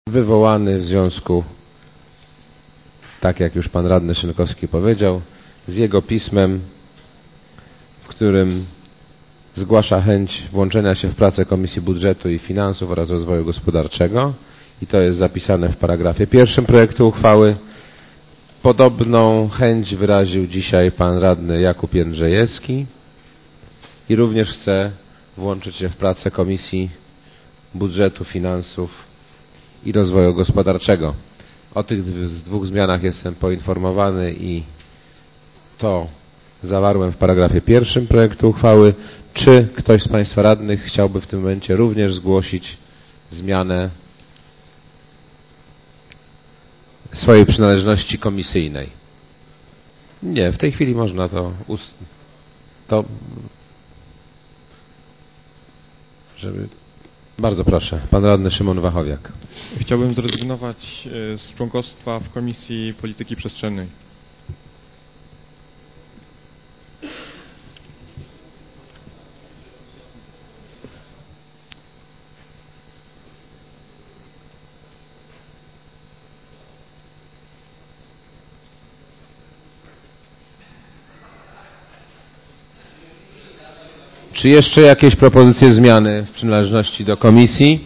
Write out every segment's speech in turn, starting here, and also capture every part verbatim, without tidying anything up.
wywołany w związku, tak jak już pan radny Szynkowski powiedział, z jego pismem, w którym zgłasza chęć włączenia się w pracę Komisji Budżetu i Finansów oraz Rozwoju Gospodarczego i to jest zapisane w paragrafie pierwszym projektu uchwały. Podobną chęć wyraził dzisiaj pan radny Jakub Jędrzejewski i również chce włączyć się w pracę Komisji Budżetu, Finansów i Rozwoju Gospodarczego. O tych dwóch zmianach jestem poinformowany i to zawarłem w paragrafie pierwszym projektu uchwały. Czy ktoś z państwa radnych chciałby w tym momencie również zgłosić zmianę swojej przynależności komisyjnej? Nie, w tej chwili można to ust... to żeby... Bardzo proszę, pan radny Szymon Wachowiak. Chciałbym zrezygnować z członkostwa w Komisji Polityki Przestrzennej. Czy jeszcze jakieś propozycje zmiany w przynależności do komisji?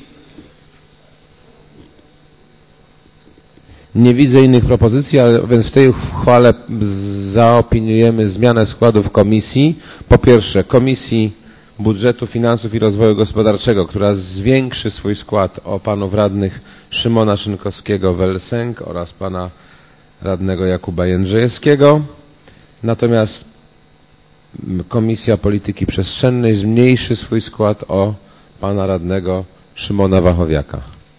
Nie widzę innych propozycji, ale więc w tej uchwale zaopiniujemy zmianę składów komisji. Po pierwsze, Komisji Budżetu, Finansów i Rozwoju Gospodarczego, która zwiększy swój skład o panów radnych Szymona Szynkowskiego-Welsenk oraz pana radnego Jakuba Jędrzejewskiego. Natomiast Komisja Polityki Przestrzennej zmniejszy swój skład o pana radnego Szymona Wachowiaka.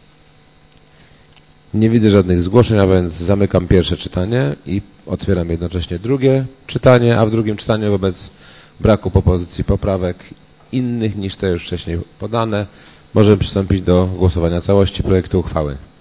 Nie widzę żadnych zgłoszeń, a więc zamykam pierwsze czytanie i otwieram jednocześnie drugie czytanie, a w drugim czytaniu wobec braku propozycji poprawek innych niż te już wcześniej podane możemy przystąpić do głosowania całości projektu uchwały.